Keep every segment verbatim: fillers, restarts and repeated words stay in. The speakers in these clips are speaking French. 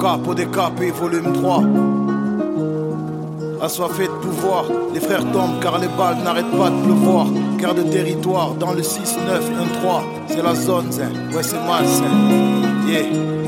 Capo décapé, volume trois. Assoiffé de pouvoir, les frères tombent car les balles n'arrêtent pas de pleuvoir. Guerre de territoire dans le six neuf un trois. C'est la zone, zin. Ouais c'est malsain. Yeah.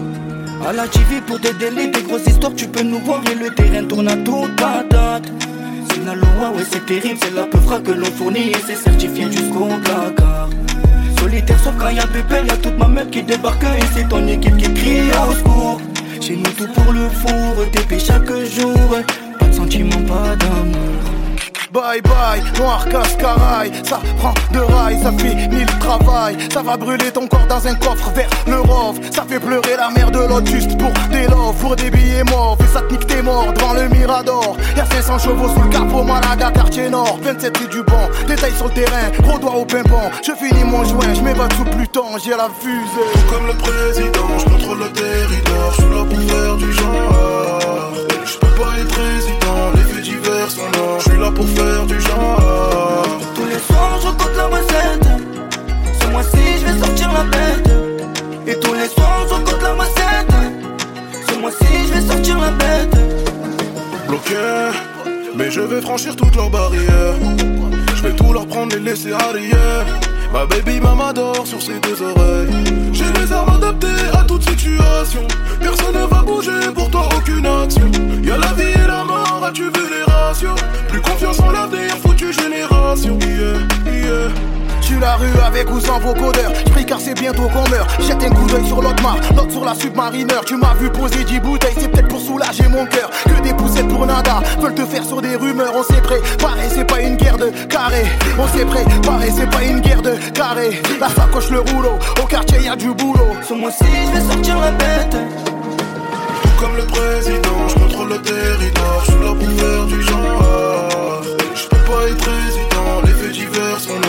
À la T V pour des délais, des grosses histoires, tu peux nous voir et le terrain tourne à toute patate. C'est la loi, ouais c'est terrible, c'est la peufra que l'on fournit et c'est certifié jusqu'au placard. Solitaire sauf quand y'a pépé, y'a toute ma meute qui débarque et c'est ton équipe qui crie au secours. Chez nous tout pour le four, T P chaque jour, pas de sentiment, pas d'amour. Bye bye, noir cascaraille, ça prend de rail, ça finit le travail. Ça va brûler ton corps dans un coffre vers le rove. Ça fait pleurer la mère de l'autre juste pour des loves, pour des billets morts. Et ça te nique tes morts devant le Mirador. Y'a cinq cents chevaux sous le capot, Malaga, quartier nord. vingt-sept c'est du bon, détail sur le terrain, gros doigt au pimpon. Je finis mon joint, je m'évade sous Pluton, j'ai la fusée. Tout comme le président, je contrôle le territoire. Je suis là pour faire du genre. Je peux pas être président, les faits divers sont là. Je suis là pour faire du genre. Tous les soirs je compte la recette. Ce mois-ci je vais sortir la bête. Et tous les soirs je compte la recette. Ce mois-ci je vais sortir la bête. Bloqué, mais je vais franchir toutes leurs barrières. Je vais tout leur prendre et laisser arrière. Ma baby mama dort sur ses deux oreilles. J'ai les armes adaptées à toute situation. Personne ne va bouger, pour toi aucune action. Y'a la vie et la mort, as-tu vu les ratios? Plus confiance en l'avenir, foutue génération. Yeah, yeah. J'suis la rue avec ou sans vocodeur. J'prie car c'est bientôt qu'on meurt. Jette un coup d'œil sur l'autre mar, l'autre sur la submarineur. Tu m'as vu poser dix bouteilles, c'est peut-être pour soulager mon cœur. Que des poussettes pour nada, veulent te faire sur des rumeurs. On s'est préparé, c'est pas une guerre de carré. On s'est préparé, c'est pas une guerre de carré. La sacoche, le rouleau, au quartier y'a du boulot. Ce mois-ci je vais sortir la bête. Tout comme le président, je contrôle le territoire. Je suis là pour faire du genre. Je peux pas être président, les faits divers sont